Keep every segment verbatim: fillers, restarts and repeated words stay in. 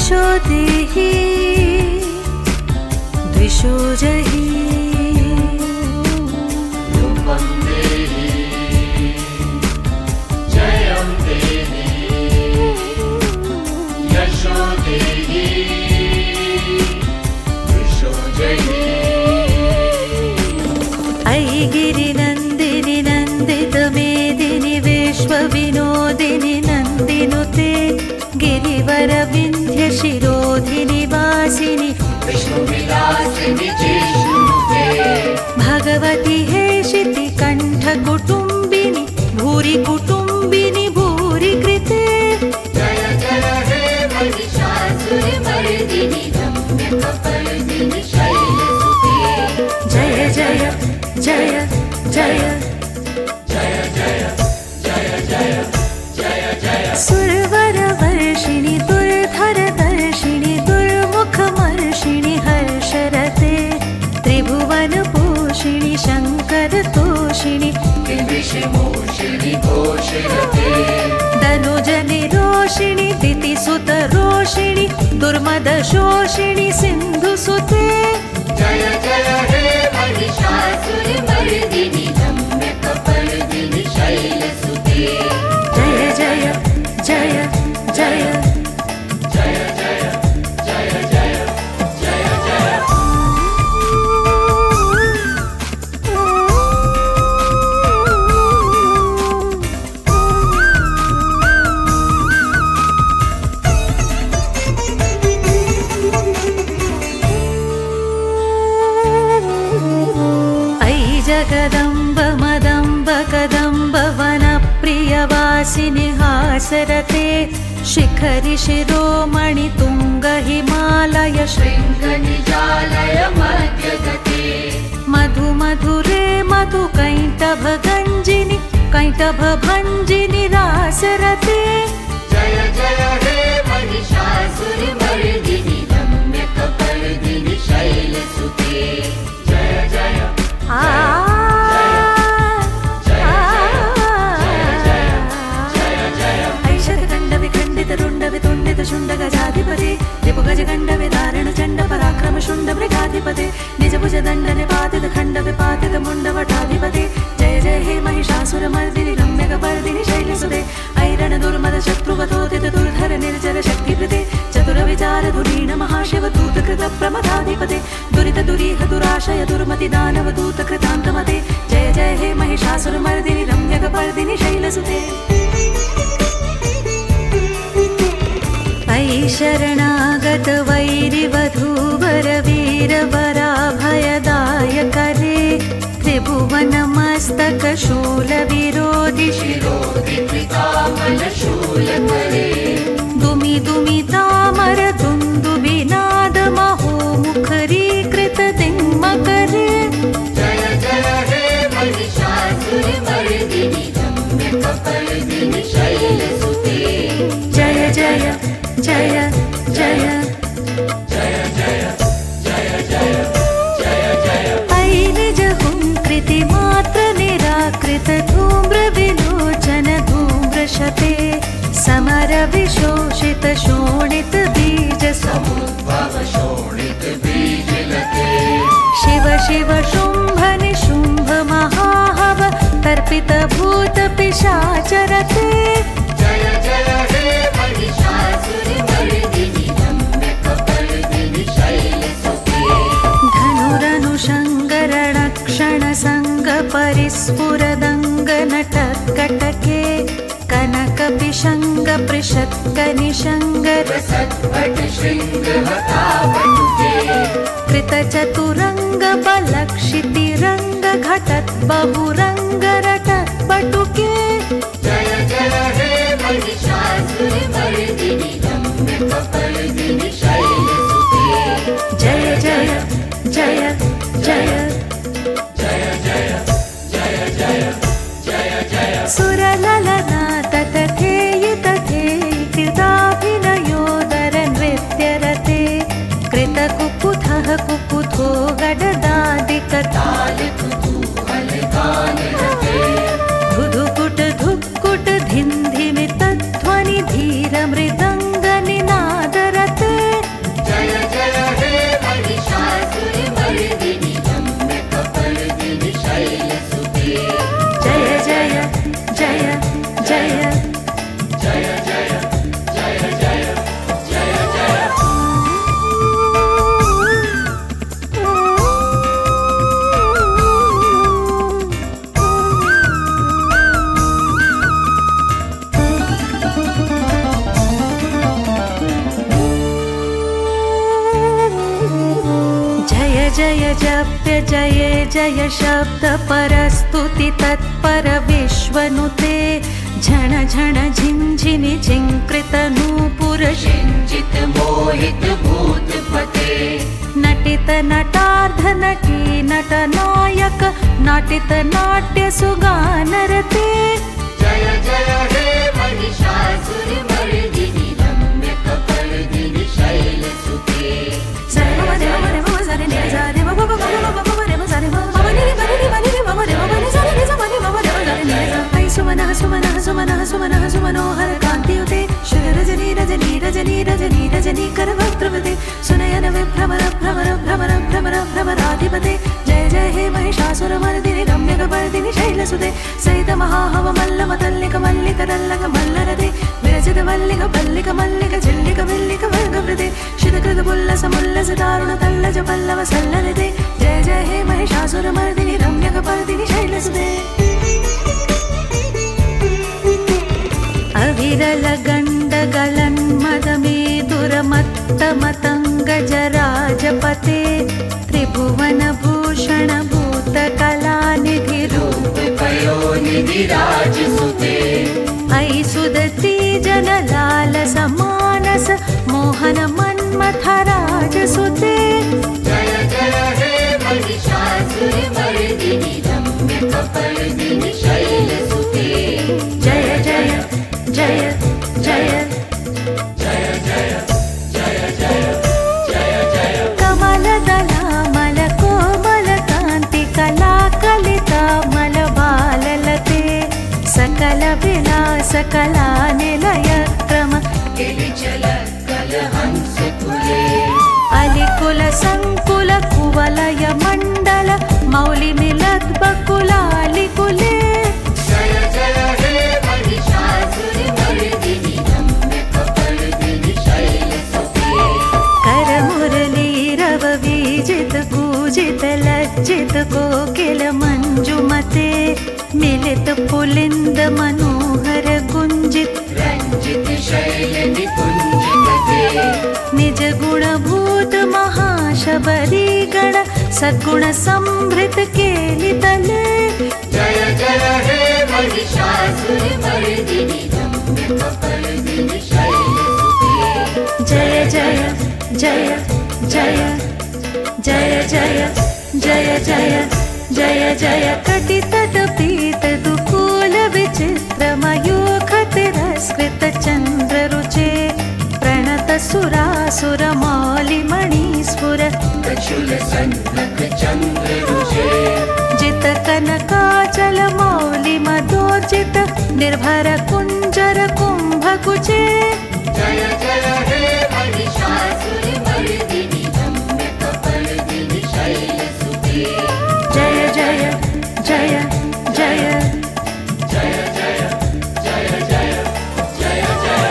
यशो देहि द्विषो जहि रूपं देहि जयं देहि यशो देहि द्विषो जहि अयि गिरिनन्दिनि नन्दित मेदिनि विश्वविनोदिनि नन्दिनुते गिरिवर विन्ध्य शिरोधिनि वासिनि विष्णुविलासिनि जिष्णुते भगवति हेशिति कण्ठ कुटुम्बिनि भूरि कुटुम्बिनि भूरि कृते जय जय हे महिषासुरमर्दिनि रम्यकपर्दिनि शैलसुते जय जय जय जय जय जय जय जय जय जय सुरवरवर्षिणि दुर्धरदर्शिनि दुर्मुखमर्षिणि हर्षरते त्रिभुवनपोषिणि शङ्करतोषिणि विषमोषिणि घोषरते धनुजनिरोषिणि दितिसुतरोषिणि दुर्मदशोषिणि सिन्धुसुते जय जय हे महिषासुरमर्दिनि रम्यकपर्दिनि शैलसुते जय जय जय जय जय जय जय जय जय जय अयि जगदम्ब मदम्ब कदम्ब वनप्रियवासिनि हासरते शिखरि शिरोमणि तुङ्ग हिमालय शृङ्गनिजालय मध्यगते मधु मधुरे मधु कैटभ गञ्जिनि कैटभ भञ्जिनि रासरते जय जय हे महिषासुरमर्दिनि रम्यकपर्दिनि शैलसुते जय जय आ शुण्डगजाधिपते रिपुगजगण्डवे धारणचण्डपराक्रम शुण्डमृगाधिपते निजभुजदण्डने पातित खण्डविपातित मुण्डवटाधिपते जय जय हे महिषासुरमर्दिनि रम्यकपर्दिनि शैलसुते ऐरण दुर्मद शत्रुवतोदित दुर्धर निर्जर शक्तिप्रदे चतुरविचार धुरीण महाशिवदूतकृत प्रमदाधिपते दुरित दुरीह दुराशय दुर्मति दानव दूतकृतान्तमते जय जय हे महिषासुरमर्दिनि रम्यकपर्दिनि शैलसुते अयि शरणागत वैरिवधूवर वीरवराभयदायकरे त्रिभुवनमस्तक शूलविरोधि शिरोधिकृतामलशूलकरे दुमि दुमि तामर दुन्दुभिनाद महोमुखरीकृत दिङ्मकरे जय जय हे महिषासुरमर्दिनि रम्यकपर्दिनि शैलसुते जय जय जय जय जय जय जय जय जय जय अयि निज हुङ्कृति मात्र निराकृत धूम्र विलोचन धूम्रशते समर विशोषित शोणित बीज समुद्भव शोणित बीजलते शिव शिव शुम्भ निशुम्भ महाहव तर्पित भूत पिशाचरते जय जय हे महिषासुरमर्दिनि रम्यकपर्दिनि शैलसुते धनुरनुषङ्गरणक्षण सङ्ग परिस्फुरदङ्ग नटकटके कनकपिशङ्ग पृषत्कनिशङ्ग रसद्भट शृङ्गहतावटुके कृतचतुरङ्ग बलक्षितिरङ्ग घटत् बहुरङ्ग रटत् पटुके जय जय हे महिषासुरमर्दिनि रम्यकपर्दिनि शैलसुते जय जय जय जय जय जय जय जय जय जय सुरललना ततथेयि तथेयि कृताभिनयोदर नृत्यरते कृतकुकुथः कुकुथो गडदादिकताल कुतूहलगानरते धुधुकुट धुक्कुट धिन्धिमित ध्वनि धीर मृदङ्ग निनादरते जय जप्य जये जय शब्द परस्तुति तत्पर विश्वनुते झण झण झिंझिनि झिंकृत नूपुर शिंजित मोहित भूतपते नटित नटार्ध नटी नटनायक नाटित नाट्य सुगानरते जय जय हे महिषासुरमर्दिनि रम्य कपर्दिनि शैलसुते सुमनः सुमनः सुमनः सुमनः सुमनोहर कान्तियुते शुभ रजनी रजनी रजनी रजनी रजनी करवक्त्रवते सुनयन विभ्रमर भ्रमर भ्रमर भ्रमर भ्रमराधिपते जय जय हे महिषासुरमर्दिनि रम्यकपर्दिनि शैलसुते सहित महाहव मल्ल मतल्लिक मल्लिक दल्लक मल्लरते विरचित मल्लिक पल्लिक मल्लिक झिल्लिक विल्लिक वर्गवृते शितकृत पुल्लस मुल्लस दारुण तल्लज पल्लव सल्लरते जय जय हे महिषासुरमर्दिनि रम्यकपर्दिनि शैलसुते अविरल गंड गलन्मदमेदुरमत्त मतंगजराजपते त्रिभुवन भूषण भूत कलानिधि रूप पयोनिधि राजसुते ऐ सुदती जनलाल समानस मोहन मन्मथ राजसुते जय जय हे महिषासुरमर्दिनि रम्य कपर्दिनि शैलसुते जय जय जय जय जय जय जय जय जय जय कमलदलामल कोमल कान्ति कला कलिता मल बाललते सकल विलास कला निलय क्रम गिरिचल कलहंस कुले अलिकुल संकुल कुवलय मंडल मौलि मिलद बकुलालिकुले जय जय हे महिषासुरमर्दिनि रम्य कपर्दिनि शैलसुते कर मुरलीरव बीजित पूजित लज्जित कोकिल मंजुमते मिलित पुलिंद मनोहर गुंजित रंजित शैल निकुंजिते निज गुण भूत महाशबरी गण सद्गुण संभृत केलितले जय जय हे महिषासुरमर्दिनि रम्य कपर्दिनि शैलसुते जय जय जय जय जय जय जय जय जय जय कटितट पीत दुकूल विचित्र मयूख तिरस्कृत चंद्र रुचे प्रणत सुरासुर मौलि मणिस्फुर कछुल सन्नक चंद्र रुचे जित कनकाचल मौलि मदोर्जित निर्भर कुंजर कुंभ कुचे जय जय हे महिषासुरमर्दिनि रम्य कपर्दिनि शैलसुते जय जय जय जय जय जय जय जय जय जय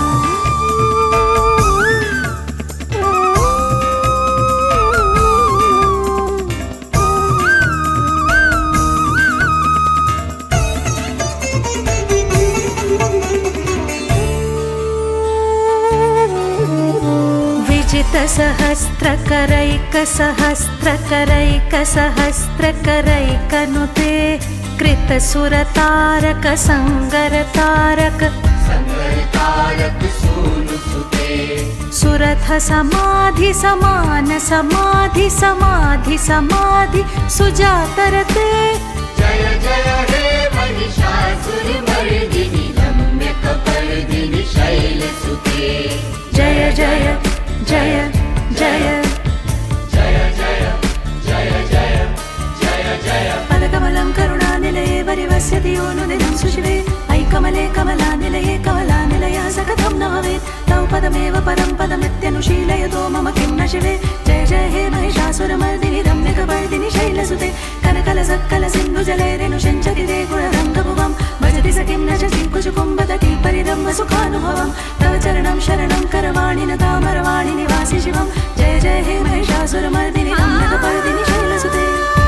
विजित सहस्त्र करैक सहस्त्र करैक सहस्त्र करैक नुते कृत सुर तारक संगर तारक संगर तारक सूनुसुते सुरथ समाधि समान समाधि समाधि समाधि सुजातरते जय जय हे महिषासुरमर्दिनि रम्य कपर्दिनि शैलसुते जय जय जय जय जय जय जय जय जय जय पदकमलं करुणानिलये वरिवस्यति यो नुदिनं सुशिवे ऐ कमले कमलानिलये कमलानिलयः स कथं न भवेत् तौ पदमेव परं पदमित्यनुशीलयतो मम किं न शिवे जय जय हे महिषासुरमर्दिनि रम्यकपर्दिनि शैलसुते कनकलसत्कल सिन्धुजले रेणुषञ्चति ते गुणरङ्गभुवं भजति स किं न च कुचुकुम्भतटी परिरम्भ सुखानुभवं तव चरणं शरणं करवाणि न तामरवाणि निवासि शिवं जय जय हे महिषासुरमर्दिनि रम्यकपर्दिनि शैलसुते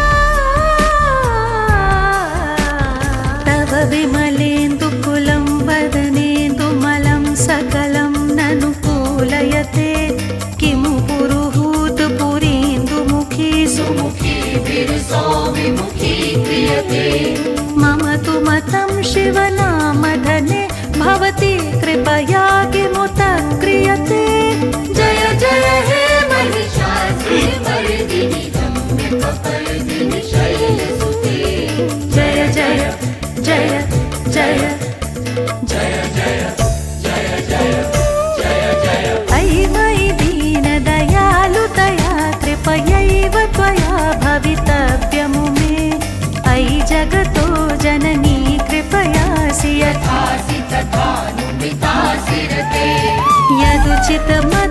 तव विमलेन्दुकुलं वदनेन्दुमलं सकलं ननुकूलयते किमु पुरुहूत पुरीन्दुमुखी पिता सिरते यदुचित मद